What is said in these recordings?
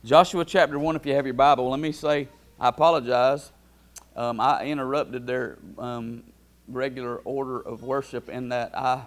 Joshua chapter 1, if you have your Bible. Let me say, I apologize. I interrupted their regular order of worship in that I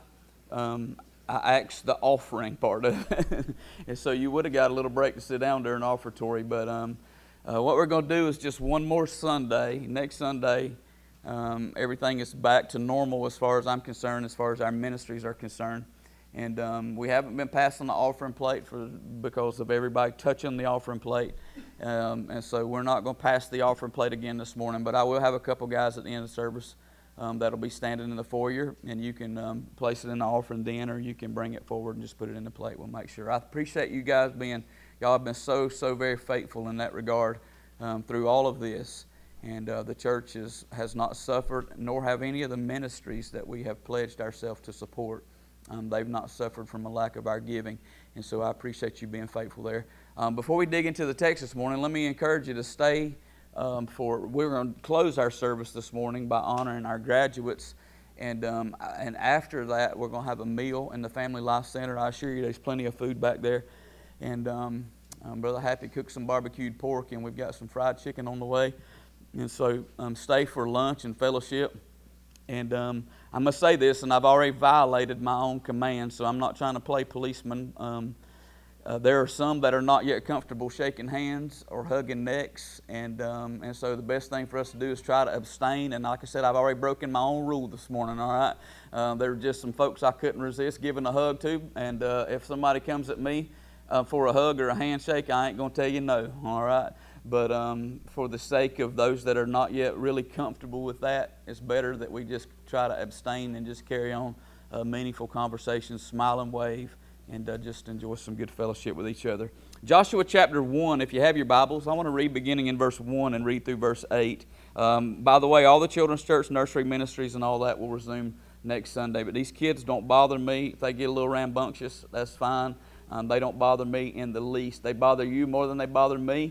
axed the offering part of it. And so you would have got a little break to sit down during offertory. But what we're going to do is just one more Sunday. Next Sunday, everything is back to normal as far as I'm concerned, as far as our ministries are concerned. And we haven't been passing the offering plate because of everybody touching the offering plate. And so we're not going to pass the offering plate again this morning. But I will have a couple guys at the end of the service that'll be standing in the foyer. And you can place it in the offering den, or you can bring it forward and just put it in the plate. We'll make sure. I appreciate you guys y'all have been so very faithful in that regard through all of this. And the church has not suffered, nor have any of the ministries that we have pledged ourselves to support. They've not suffered from a lack of our giving, and so I appreciate you being faithful there. Before we dig into the text this morning, let me encourage you to stay we're going to close our service this morning by honoring our graduates, and after that we're going to have a meal in the Family Life Center. I assure you there's plenty of food back there, and Brother Happy cooked some barbecued pork, and we've got some fried chicken on the way, and so stay for lunch and fellowship. And I must say this, and I've already violated my own command, so I'm not trying to play policeman. There are some that are not yet comfortable shaking hands or hugging necks, and so the best thing for us to do is try to abstain. And like I said, I've already broken my own rule this morning, all right? There were just some folks I couldn't resist giving a hug to, and if somebody comes at me for a hug or a handshake, I ain't going to tell you no, all right? But for the sake of those that are not yet really comfortable with that, it's better that we just try to abstain and just carry on meaningful conversations, smile and wave, and just enjoy some good fellowship with each other. Joshua chapter 1, if you have your Bibles, I want to read beginning in verse 1 and read through verse 8. By the way, all the Children's Church nursery ministries and all that will resume next Sunday. But these kids don't bother me. If they get a little rambunctious, that's fine. They don't bother me in the least. They bother you more than they bother me.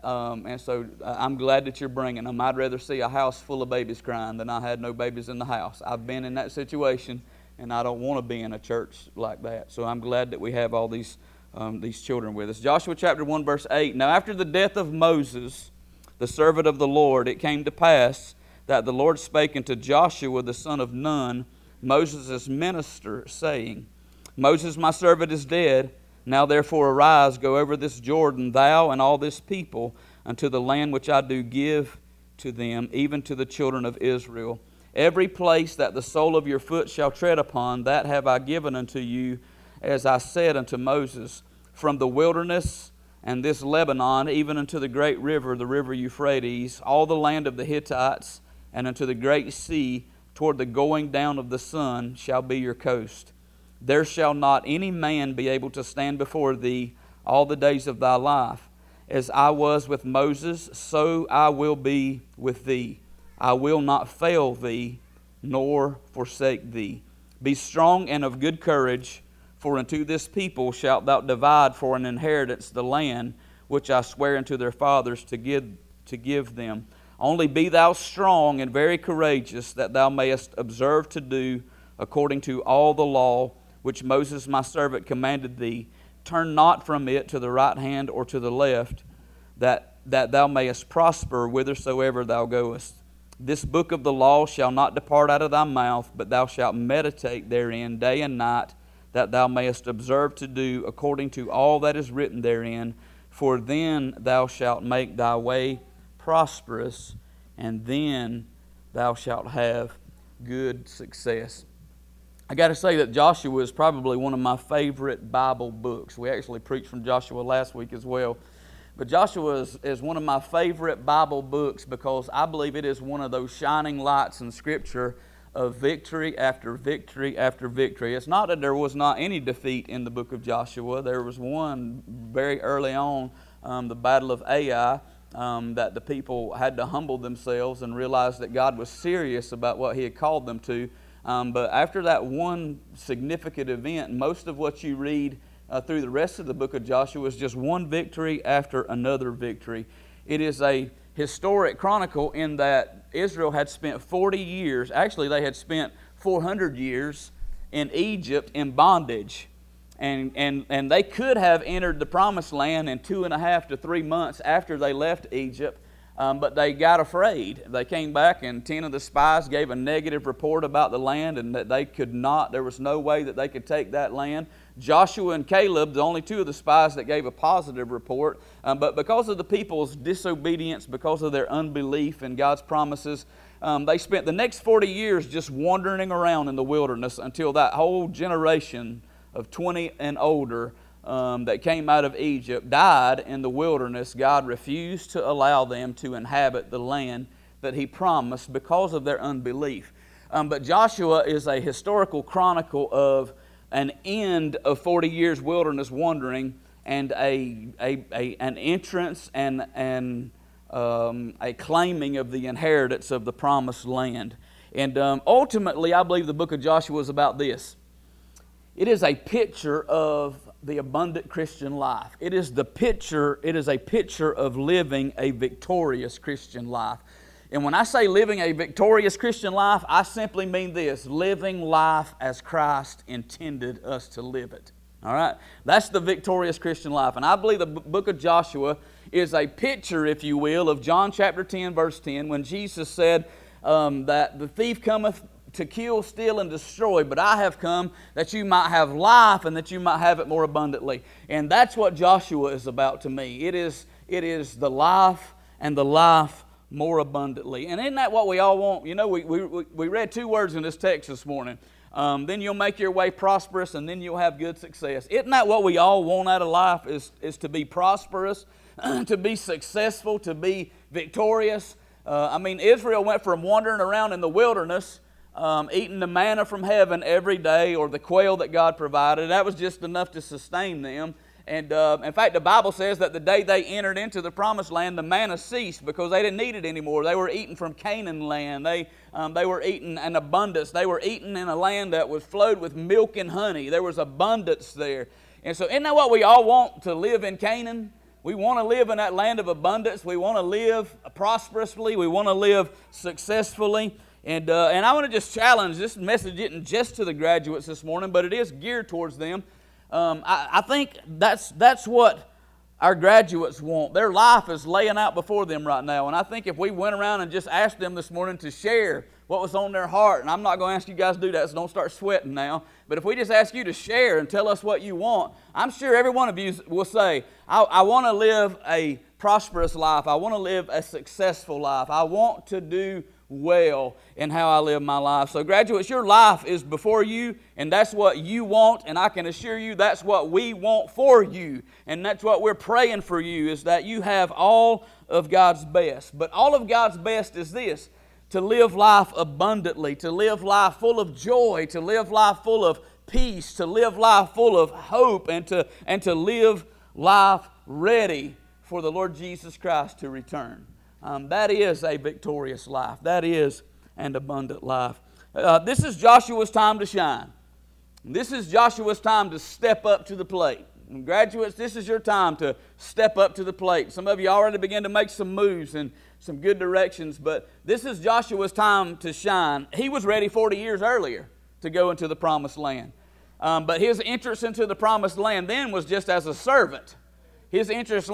And so I'm glad that you're bringing them. I'd rather see a house full of babies crying than I had no babies in the house. I've been in that situation, and I don't want to be in a church like that. So I'm glad that we have all these children with us. Joshua chapter 1, verse 8. Now after the death of Moses, the servant of the Lord, it came to pass that the Lord spake unto Joshua the son of Nun, Moses' minister, saying, Moses my servant is dead. Now therefore arise, go over this Jordan, thou and all this people, unto the land which I do give to them, even to the children of Israel. Every place that the sole of your foot shall tread upon, that have I given unto you, as I said unto Moses, from the wilderness and this Lebanon, even unto the great river, the river Euphrates, all the land of the Hittites, and unto the great sea, toward the going down of the sun, shall be your coast. There shall not any man be able to stand before thee all the days of thy life. As I was with Moses, so I will be with thee. I will not fail thee, nor forsake thee. Be strong and of good courage, for unto this people shalt thou divide for an inheritance the land which I swear unto their fathers to give them. Only be thou strong and very courageous, that thou mayest observe to do according to all the law which Moses my servant commanded thee. Turn not from it to the right hand or to the left, that thou mayest prosper whithersoever thou goest. This book of the law shall not depart out of thy mouth, but thou shalt meditate therein day and night, that thou mayest observe to do according to all that is written therein. For then thou shalt make thy way prosperous, and then thou shalt have good success. I got to say that Joshua is probably one of my favorite Bible books. We actually preached from Joshua last week as well. But Joshua is one of my favorite Bible books because I believe it is one of those shining lights in Scripture of victory after victory after victory. It's not that there was not any defeat in the book of Joshua. There was one very early on, the Battle of Ai, that the people had to humble themselves and realize that God was serious about what He had called them to. But after that one significant event, most of what you read through the rest of the book of Joshua is just one victory after another victory. It is a historic chronicle in that Israel had spent 40 years, actually they had spent 400 years in Egypt in bondage. And they could have entered the promised land in 2.5 to 3 months after they left Egypt, but they got afraid. They came back, and 10 of the spies gave a negative report about the land, and that they could not, there was no way that they could take that land. Joshua and Caleb, the only 2 of the spies that gave a positive report, but because of the people's disobedience, because of their unbelief in God's promises, they spent the next 40 years just wandering around in the wilderness until that whole generation of 20 and older that came out of Egypt died in the wilderness. God refused to allow them to inhabit the land that He promised because of their unbelief. But Joshua is a historical chronicle of an end of 40 years wilderness wandering and an entrance and a claiming of the inheritance of the promised land. And ultimately, I believe the book of Joshua is about this. It is a picture of the abundant Christian life. It is a picture of living a victorious Christian life. And when I say living a victorious Christian life, I simply mean this: living life as Christ intended us to live it. All right? That's the victorious Christian life. And I believe the book of Joshua is a picture, if you will, of John chapter 10, verse 10, when Jesus said that the thief cometh to kill, steal, and destroy, but I have come that you might have life and that you might have it more abundantly. And that's what Joshua is about to me. It is the life and the life more abundantly. And isn't that what we all want? You know, we read 2 words in this text this morning. Then you'll make your way prosperous, and then you'll have good success. Isn't that what we all want out of life, is to be prosperous, to be successful, to be victorious? Israel went from wandering around in the wilderness, eating the manna from heaven every day, or the quail that God provided. That was just enough to sustain them. And in fact, the Bible says that the day they entered into the promised land, the manna ceased because they didn't need it anymore. They were eating from Canaan land. They were eating in abundance. They were eating in a land that was flowed with milk and honey. There was abundance there. And so isn't that what we all want, to live in Canaan? We want to live in that land of abundance. We want to live prosperously. We want to live successfully. And I want to just challenge, this message isn't just to the graduates this morning, but it is geared towards them. I think that's what our graduates want. Their life is laying out before them right now. And I think if we went around and just asked them this morning to share what was on their heart, and I'm not going to ask you guys to do that, so don't start sweating now. But if we just ask you to share and tell us what you want, I'm sure every one of you will say, I want to live a prosperous life. I want to live a successful life. I want to do well in how I live my life. So graduates, your life is before you, and that's what you want, and I can assure you that's what we want for you, and that's what we're praying for you, is that you have all of God's best. But all of God's best is this: to live life abundantly, to live life full of joy, to live life full of peace, to live life full of hope, and to live life ready for the Lord Jesus Christ to return. That is a victorious life. That is an abundant life. This is Joshua's time to shine. This is Joshua's time to step up to the plate. And graduates, this is your time to step up to the plate. Some of you already began to make some moves in some good directions, but this is Joshua's time to shine. He was ready 40 years earlier to go into the promised land. But his entrance into the promised land then was just as a servant. His entrance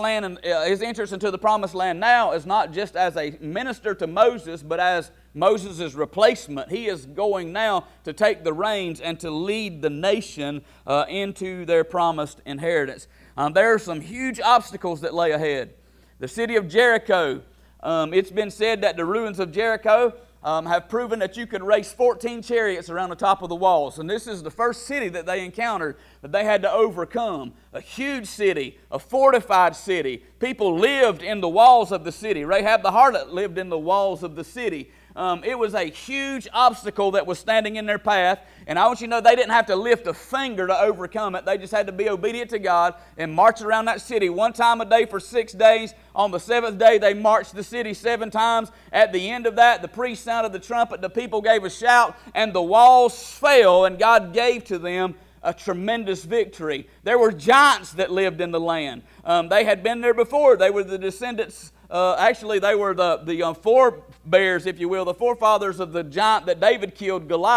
into the promised land now is not just as a minister to Moses, but as Moses' replacement. He is going now to take the reins and to lead the nation into their promised inheritance. There are some huge obstacles that lay ahead. The city of Jericho, it's been said that the ruins of Jericho have proven that you could race 14 chariots around the top of the walls. And this is the first city that they encountered that they had to overcome. A huge city, a fortified city. People lived in the walls of the city. Rahab the harlot lived in the walls of the city. It was a huge obstacle that was standing in their path. And I want you to know they didn't have to lift a finger to overcome it. They just had to be obedient to God and march around that city one time a day for 6 days. On the 7th day, they marched the city 7 times. At the end of that, the priest sounded the trumpet. The people gave a shout, and the walls fell, and God gave to them a tremendous victory. There were giants that lived in the land. They had been there before. They were the descendants. They were the forebears, if you will, the forefathers of the giant that David killed, Goliath.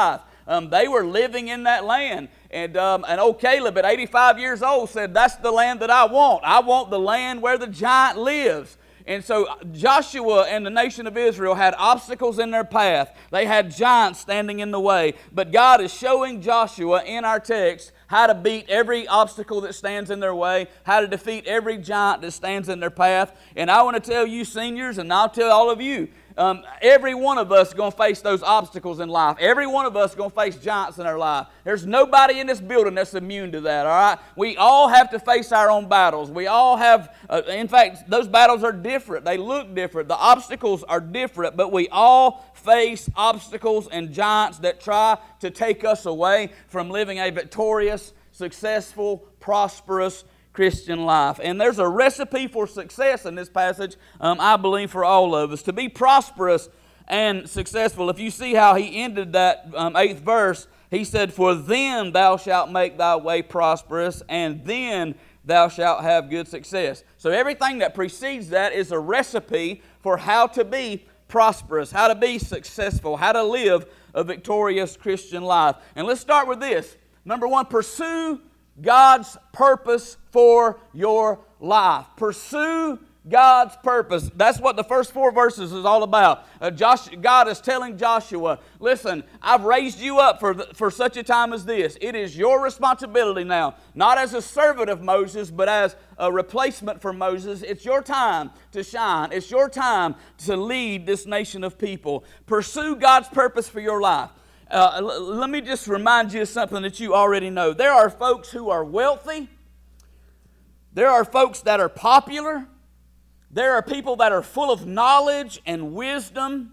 They were living in that land. And old Caleb at 85 years old said, that's the land that I want. I want the land where the giant lives. And so Joshua and the nation of Israel had obstacles in their path. They had giants standing in the way. But God is showing Joshua in our text how to beat every obstacle that stands in their way, how to defeat every giant that stands in their path. And I want to tell you seniors, and I'll tell all of you, every one of us is going to face those obstacles in life. Every one of us is going to face giants in our life. There's nobody in this building that's immune to that, all right? We all have to face our own battles. We all have, in fact, those battles are different. They look different. The obstacles are different, but we all face obstacles and giants that try to take us away from living a victorious, successful, prosperous Christian life. And there's a recipe for success in this passage, I believe, for all of us. To be prosperous and successful. If you see how he ended that 8th verse, he said, for then thou shalt make thy way prosperous, and then thou shalt have good success. So everything that precedes that is a recipe for how to be prosperous, how to be successful, how to live a victorious Christian life. And let's start with this. Number one, pursue God's purpose for your life. Pursue God's purpose. That's what the first 4 verses is all about. God is telling Joshua, listen, I've raised you up for such a time as this. It is your responsibility now, not as a servant of Moses, but as a replacement for Moses. It's your time to shine. It's your time to lead this nation of people. Pursue God's purpose for your life. Let me just remind you of something that you already know. There are folks who are wealthy. There are folks that are popular. There are people that are full of knowledge and wisdom,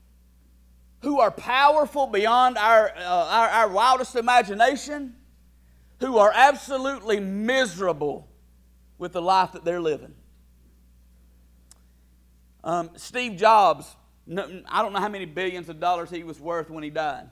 who are powerful beyond our wildest imagination, who are absolutely miserable with the life that they're living. Steve Jobs, I don't know how many billions of dollars he was worth when he died.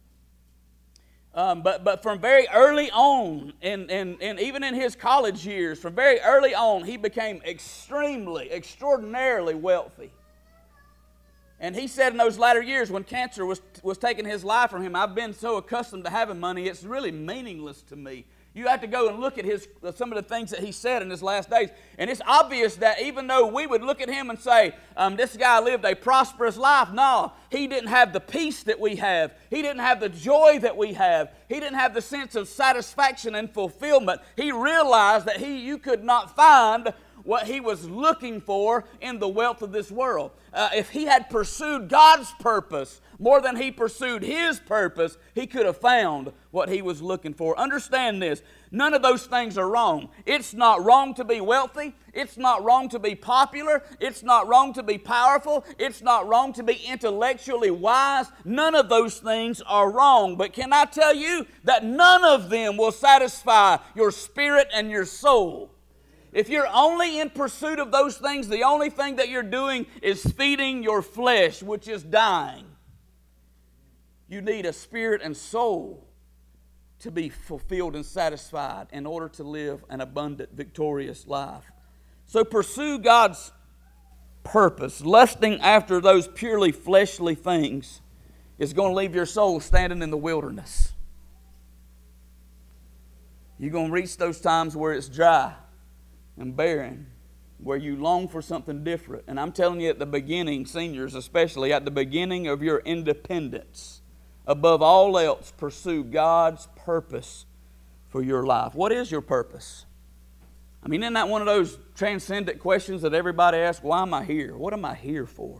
But from very early on, and even in his college years, from very early on, he became extraordinarily wealthy. And he said in those latter years when cancer was taking his life from him, I've been so accustomed to having money, it's really meaningless to me. You have to go and look at some of the things that he said in his last days. And it's obvious that even though we would look at him and say, this guy lived a prosperous life, no, he didn't have the peace that we have. He didn't have the joy that we have. He didn't have the sense of satisfaction and fulfillment. He realized that you could not find what he was looking for in the wealth of this world. If he had pursued God's purpose more than he pursued his purpose, he could have found what he was looking for. Understand this. None of those things are wrong. It's not wrong to be wealthy. It's not wrong to be popular. It's not wrong to be powerful. It's not wrong to be intellectually wise. None of those things are wrong. But can I tell you that none of them will satisfy your spirit and your soul? If you're only in pursuit of those things, the only thing that you're doing is feeding your flesh, which is dying. You need a spirit and soul to be fulfilled and satisfied in order to live an abundant, victorious life. So pursue God's purpose. Lusting after those purely fleshly things is going to leave your soul standing in the wilderness. You're going to reach those times where it's dry and barren, where you long for something different. And I'm telling you, at the beginning, seniors especially, at the beginning of your independence, above all else, pursue God's purpose for your life. What is your purpose? I mean, isn't that one of those transcendent questions that everybody asks? Why am I here? What am I here for?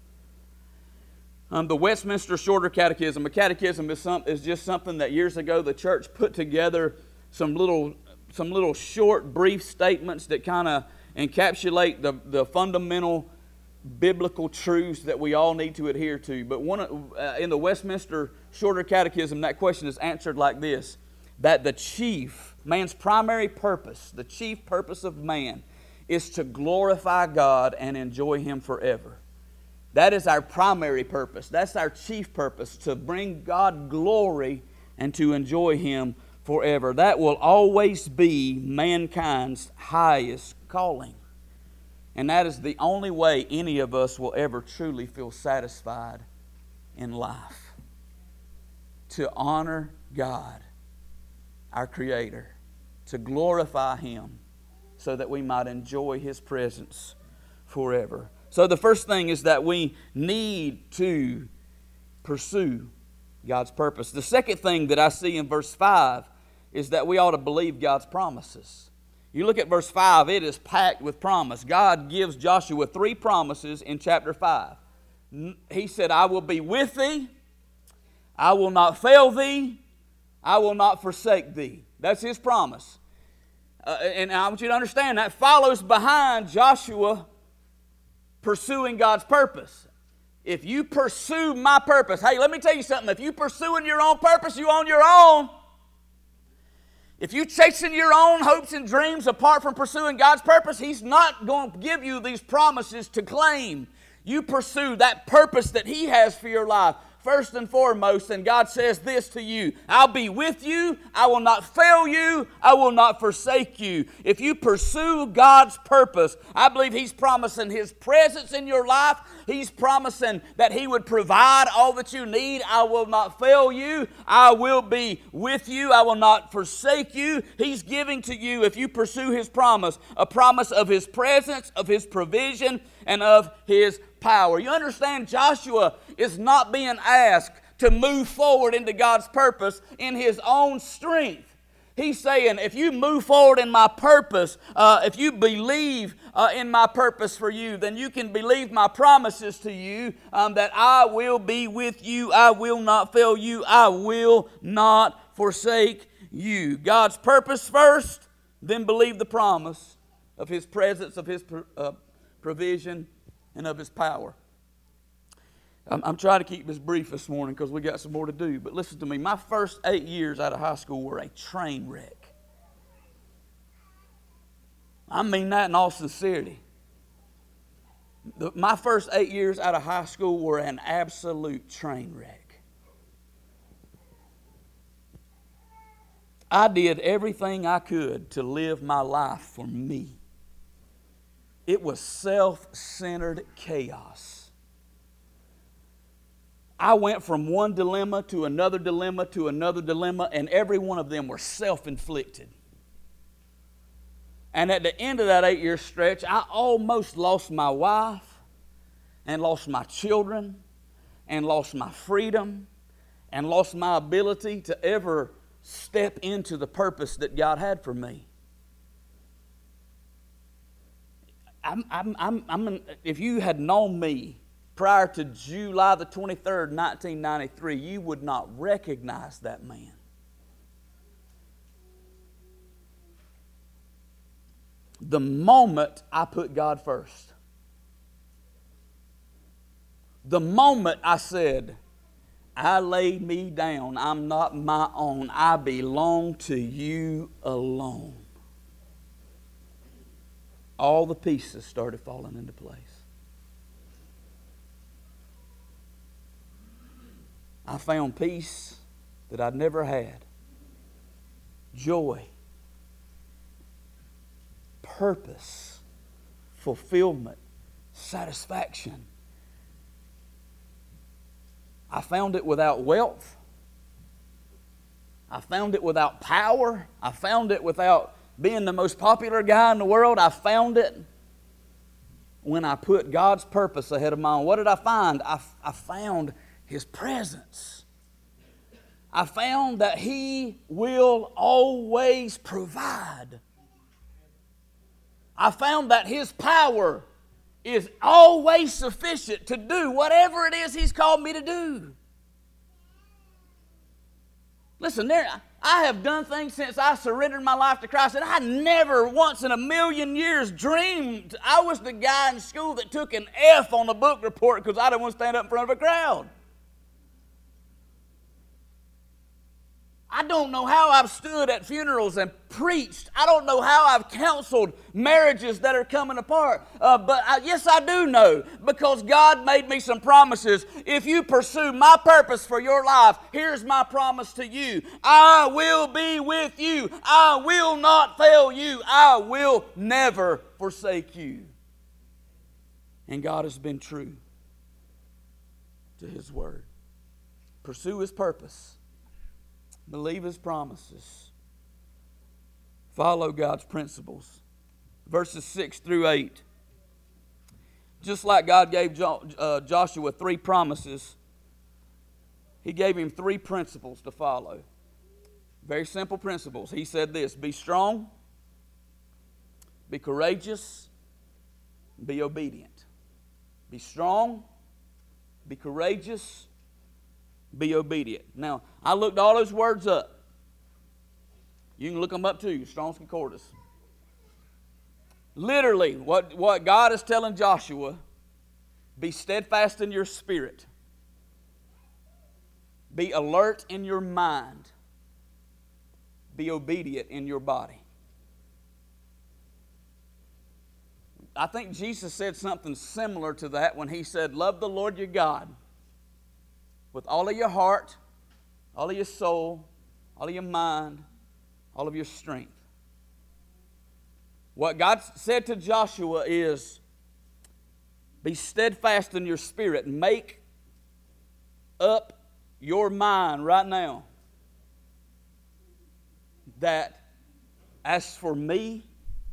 The Westminster Shorter Catechism. A catechism is just something that years ago the church put together some little short, brief statements that kind of encapsulate the fundamental biblical truths that we all need to adhere to. But in the Westminster Shorter Catechism, that question is answered like this: that man's primary purpose, the chief purpose of man, is to glorify God and enjoy Him forever. That is our primary purpose. That's our chief purpose, to bring God glory and to enjoy Him forever. That will always be mankind's highest calling. And that is the only way any of us will ever truly feel satisfied in life. to honor God, our Creator, to glorify Him, so that we might enjoy His presence forever. So the first thing is that we need to pursue God's purpose. The second thing that I see in verse 5 is that we ought to believe God's promises. You look at verse 5, it is packed with promise. God gives Joshua 3 promises in chapter 5. He said, I will be with thee, I will not fail thee, I will not forsake thee. That's His promise. And I want you to understand that follows behind Joshua pursuing God's purpose. If you pursue my purpose, hey, let me tell you something. If you're pursuing your own purpose, you're on your own. If you're chasing your own hopes and dreams apart from pursuing God's purpose, He's not going to give you these promises to claim. You pursue that purpose that He has for your life first and foremost, and God says this to you: I'll be with you, I will not fail you, I will not forsake you. If you pursue God's purpose, I believe He's promising His presence in your life. He's promising that He would provide all that you need. I will not fail you, I will be with you, I will not forsake you. He's giving to you, if you pursue His promise, a promise of His presence, of His provision, and of His power. You understand, Joshua is not being asked to move forward into God's purpose in his own strength. He's saying, if you move forward in my purpose, if you believe in my purpose for you, then you can believe my promises to you, that I will be with you, I will not fail you, I will not forsake you. God's purpose first, then believe the promise of His presence, of His provision, and of His power. I'm trying to keep this brief this morning because we got some more to do. But listen to me. My first 8 years out of high school were a train wreck. I mean that in all sincerity. My first 8 years out of high school were an absolute train wreck. I did everything I could to live my life for me. It was self-centered chaos. I went from one dilemma to another dilemma to another dilemma, and every one of them were self-inflicted. And at the end of that 8-year stretch, I almost lost my wife, and lost my children, and lost my freedom, and lost my ability to ever step into the purpose that God had for me. If you had known me prior to July the 23rd, 1993, you would not recognize that man. The moment I put God first, the moment I said, I laid me down, I'm not my own, I belong to you alone, all the pieces started falling into place. I found peace that I'd never had, joy, purpose, fulfillment, satisfaction. I found it without wealth. I found it without power. I found it without being the most popular guy in the world. I found it when I put God's purpose ahead of mine. What did I find? I found His presence. I found that He will always provide. I found that His power is always sufficient to do whatever it is He's called me to do. Listen, I have done things since I surrendered my life to Christ, and I never once in a million years dreamed I was the guy in school that took an F on the book report because I didn't want to stand up in front of a crowd. I don't know how I've stood at funerals and preached. I don't know how I've counseled marriages that are coming apart. Yes, I do know, because God made me some promises. If you pursue my purpose for your life, here's my promise to you. I will be with you. I will not fail you. I will never forsake you. And God has been true to His word. Pursue His purpose. Believe His promises. Follow God's principles. Verses 6 through 8. Just like God gave Joshua 3 promises, He gave him 3 principles to follow. Very simple principles. He said this: be strong, be courageous, be obedient. Be strong, be courageous, be obedient. Now, I looked all those words up. You can look them up too, Strong's Concordance. Literally, what God is telling Joshua, be steadfast in your spirit. Be alert in your mind. Be obedient in your body. I think Jesus said something similar to that when He said, love the Lord your God with all of your heart, all of your soul, all of your mind, all of your strength. What God said to Joshua is, be steadfast in your spirit. Make up your mind right now that as for me,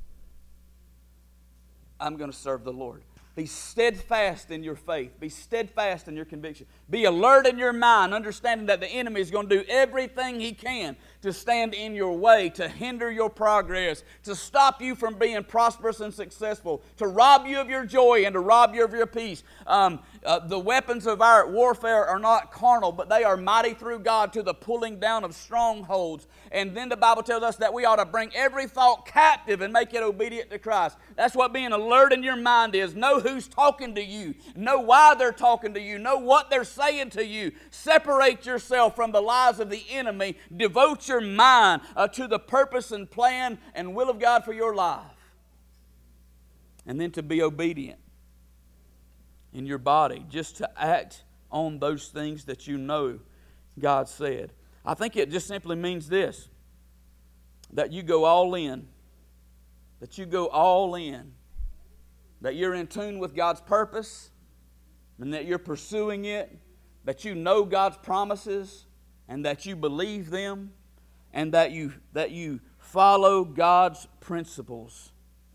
I'm going to serve the Lord. Be steadfast in your faith. Be steadfast in your conviction. Be alert in your mind, understanding that the enemy is going to do everything he can to stand in your way, to hinder your progress, to stop you from being prosperous and successful, to rob you of your joy and to rob you of your peace. The weapons of our warfare are not carnal, but they are mighty through God to the pulling down of strongholds. And then the Bible tells us that we ought to bring every thought captive and make it obedient to Christ. That's what being alert in your mind is. Know who's talking to you. Know why they're talking to you. Know what they're saying to you. Separate yourself from the lies of the enemy. Devote your mind to the purpose and plan and will of God for your life. And then to be obedient in your body, just to act on those things that you know God said. I think it just simply means this, that you go all in, that you go all in, that you're in tune with God's purpose, and that you're pursuing it, that you know God's promises, and that you believe them, and that you follow God's principles,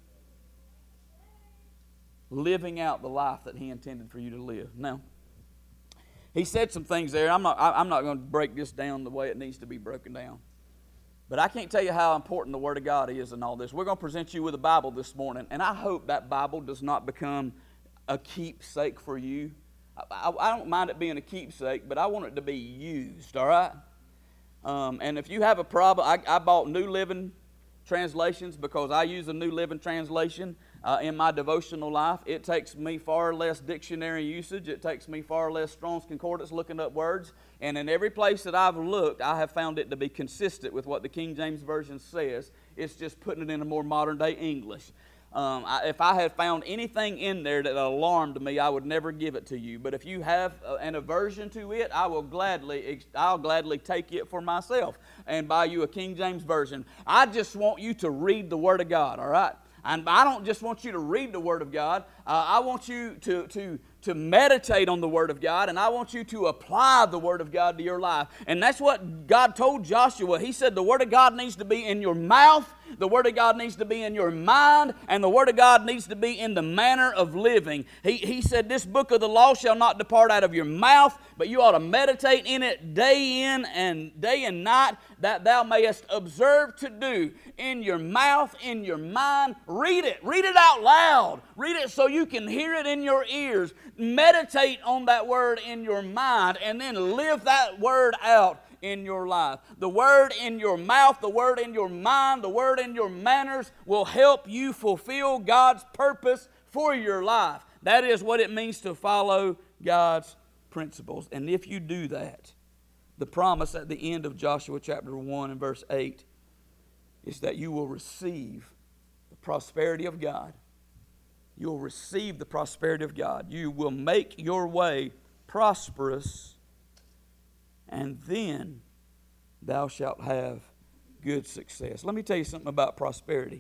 living out the life that He intended for you to live. Now, He said some things there. I'm not going to break this down the way it needs to be broken down. But I can't tell you how important the Word of God is in all this. We're going to present you with a Bible this morning, and I hope that Bible does not become a keepsake for you. I don't mind it being a keepsake, but I want it to be used, all right? And if you have a problem, I bought New Living Translations because I use a New Living Translation in my devotional life. It takes me far less dictionary usage. It takes me far less Strong's Concordance looking up words. And in every place that I've looked, I have found it to be consistent with what the King James Version says. It's just putting it in a more modern day English. If I had found anything in there that alarmed me, I would never give it to you. But if you have an aversion to it, I'll gladly take it for myself and buy you a King James Version. I just want you to read the Word of God, all right? And I don't just want you to read the Word of God. I want you to meditate on the Word of God, and I want you to apply the Word of God to your life. And that's what God told Joshua. He said the Word of God needs to be in your mouth, the Word of God needs to be in your mind, and the Word of God needs to be in the manner of living. He said this book of the law shall not depart out of your mouth, but you ought to meditate in it day and night, that thou mayest observe to do in your mouth, in your mind. Read it out loud. Read it so you can hear it in your ears. Meditate on that word in your mind, and then live that word out in your life. The word in your mouth, the word in your mind, the word in your manners will help you fulfill God's purpose for your life. That is what it means to follow God's principles. And if you do that, the promise at the end of Joshua chapter 1 and verse 8 is that you will receive the prosperity of God. You will receive the prosperity of God. You will make your way prosperous, and then thou shalt have good success. Let me tell you something about prosperity.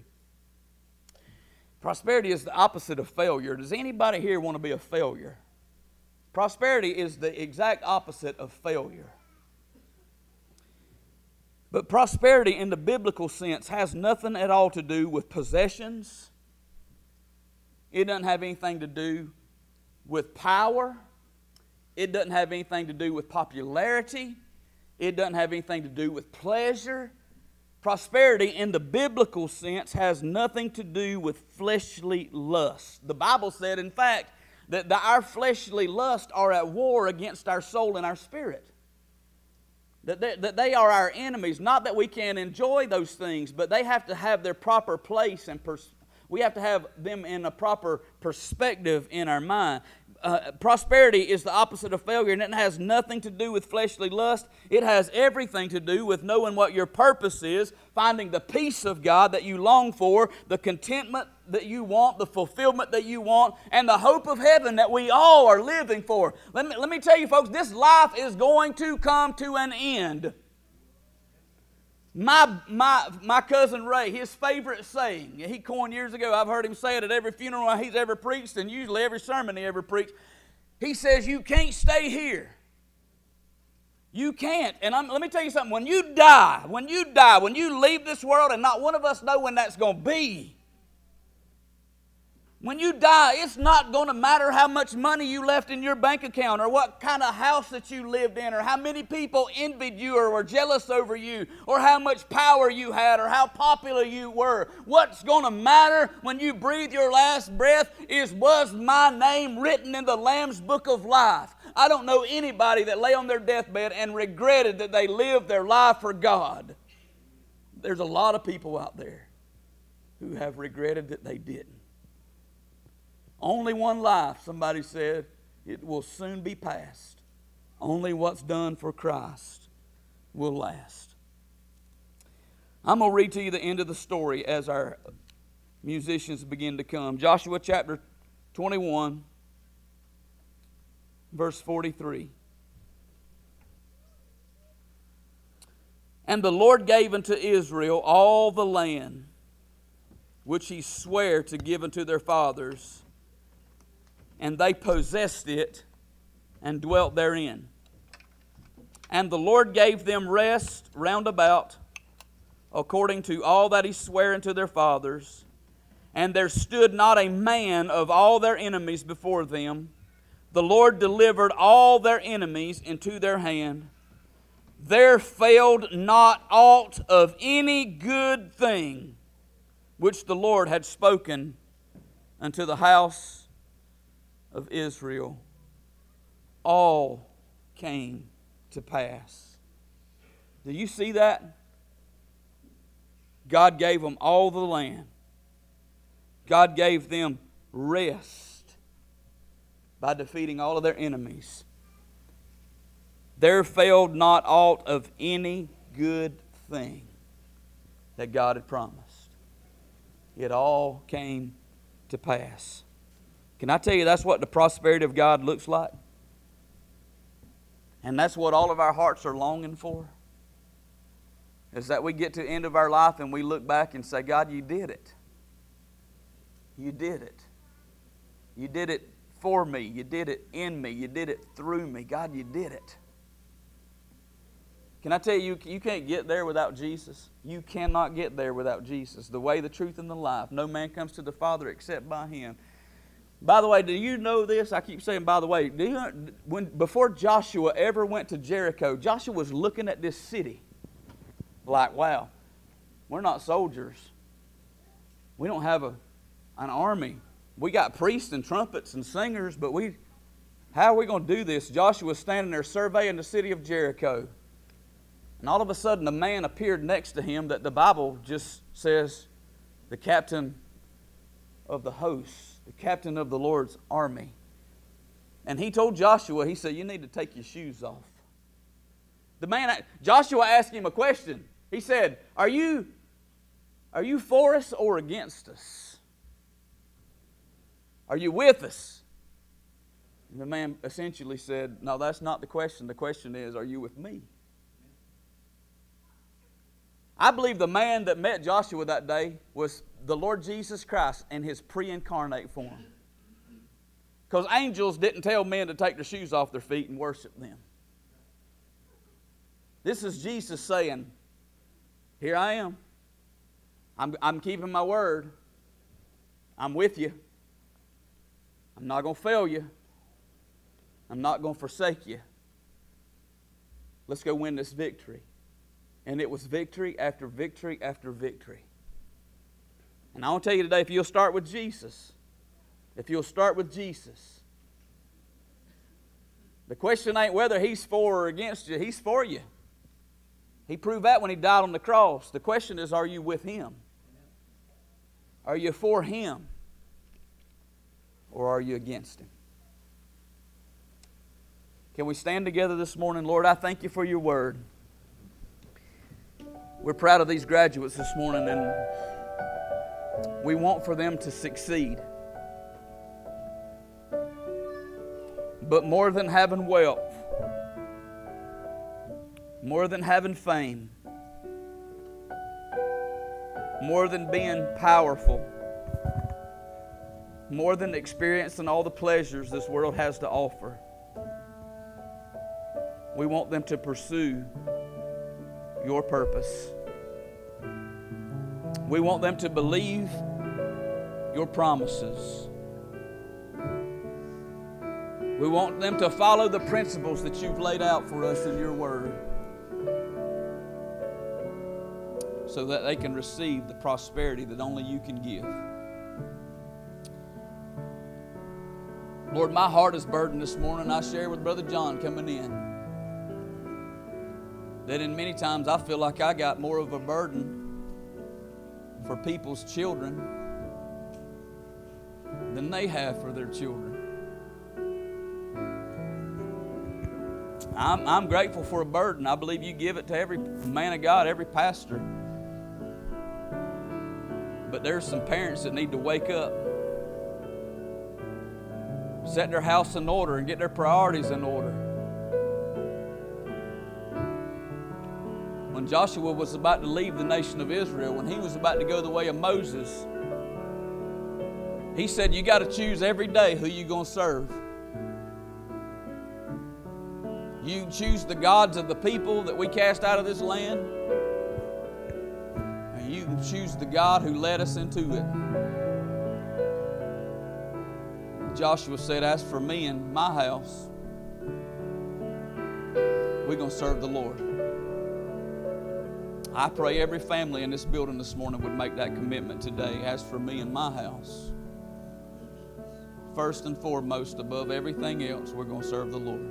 Prosperity is the opposite of failure. Does anybody here want to be a failure? Prosperity is the exact opposite of failure. But prosperity in the biblical sense has nothing at all to do with possessions. It doesn't have anything to do with power. It doesn't have anything to do with popularity. It doesn't have anything to do with pleasure. Prosperity in the biblical sense has nothing to do with fleshly lust. The Bible said, in fact, that our fleshly lusts are at war against our soul and our spirit. That they are our enemies. Not that we can't enjoy those things, but they have to have their proper place, and we have to have them in a proper perspective in our mind. Prosperity is the opposite of failure, and it has nothing to do with fleshly lust. It has everything to do with knowing what your purpose is, finding the peace of God that you long for, the contentment that you want, the fulfillment that you want, and the hope of heaven that we all are living for. Let me tell you, folks, this life is going to come to an end. My cousin Ray, his favorite saying, he coined years ago, I've heard him say it at every funeral he's ever preached, and usually every sermon he ever preached. He says, you can't stay here. You can't. And let me tell you something, when you die, when you leave this world, and not one of us know when that's going to be, when you die, it's not going to matter how much money you left in your bank account, or what kind of house that you lived in, or how many people envied you or were jealous over you, or how much power you had, or how popular you were. What's going to matter when you breathe your last breath is, was my name written in the Lamb's Book of Life? I don't know anybody that lay on their deathbed and regretted that they lived their life for God. There's a lot of people out there who have regretted that they didn't. Only one life, somebody said, it will soon be past. Only what's done for Christ will last. I'm going to read to you the end of the story as our musicians begin to come. Joshua chapter 21, verse 43. And the Lord gave unto Israel all the land which he sware to give unto their fathers, and they possessed it and dwelt therein. And the Lord gave them rest round about, according to all that he sware unto their fathers. And there stood not a man of all their enemies before them. The Lord delivered all their enemies into their hand. There failed not aught of any good thing which the Lord had spoken unto the house of Israel. All came to pass. Do you see that? God gave them all the land. God gave them rest by defeating all of their enemies. There failed not aught of any good thing that God had promised. It all came to pass. Can I tell you, that's what the prosperity of God looks like? And that's what all of our hearts are longing for. Is that we get to the end of our life and we look back and say, God, you did it. You did it. You did it for me. You did it in me. You did it through me. God, you did it. Can I tell you, you can't get there without Jesus? You cannot get there without Jesus. The way, the truth, and the life. No man comes to the Father except by Him. By the way, do you know this? I keep saying, by the way, before Joshua ever went to Jericho, Joshua was looking at this city like, wow, we're not soldiers. We don't have an army. We got priests and trumpets and singers, but how are we going to do this? Joshua was standing there surveying the city of Jericho. And all of a sudden, a man appeared next to him that the Bible just says, the captain of the hosts. The captain of the Lord's army. And he told Joshua, he said, you need to take your shoes off. Joshua asked him a question. He said, are you for us or against us? Are you with us? And the man essentially said, no, that's not the question. The question is, are you with me? I believe the man that met Joshua that day was the Lord Jesus Christ in His pre-incarnate form. Because angels didn't tell men to take their shoes off their feet and worship them. This is Jesus saying, Here I am. I'm keeping my word. I'm with you. I'm not going to fail you. I'm not going to forsake you. Let's go win this victory. And it was victory after victory after victory. And I want to tell you today, if you'll start with Jesus, the question ain't whether He's for or against you. He's for you. He proved that when He died on the cross. The question is, are you with Him? Are you for Him? Or are you against Him? Can we stand together this morning? Lord, I thank You for Your word. We're proud of these graduates this morning, and we want for them to succeed. But more than having wealth, more than having fame, more than being powerful, more than experiencing all the pleasures this world has to offer, we want them to pursue Your purpose. We want them to believe Your promises. We want them to follow the principles that You've laid out for us in Your word, so that they can receive the prosperity that only You can give. Lord, my heart is burdened this morning. I share with Brother John coming in that in many times I feel like I got more of a burden for people's children than they have for their children. I'm grateful for a burden. I believe You give it to every man of God, every pastor. But there's some parents that need to wake up, set their house in order, and get their priorities in order. When Joshua was about to leave the nation of Israel, when he was about to go the way of Moses, he said, you got to choose every day who you're going to serve. You choose the gods of the people that we cast out of this land, and you can choose the God who led us into it. Joshua said, as for me and my house, we're going to serve the Lord. I pray every family in this building this morning would make that commitment today. As for me and my house, first and foremost, above everything else, we're going to serve the Lord.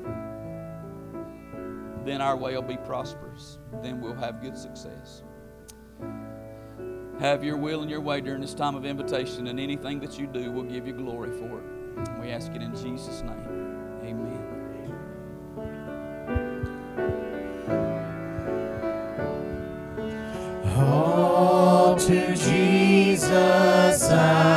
Then our way will be prosperous. Then we'll have good success. Have Your will and Your way during this time of invitation, and anything that You do, we'll give You glory for it. We ask it in Jesus' name. Amen. All to Jesus I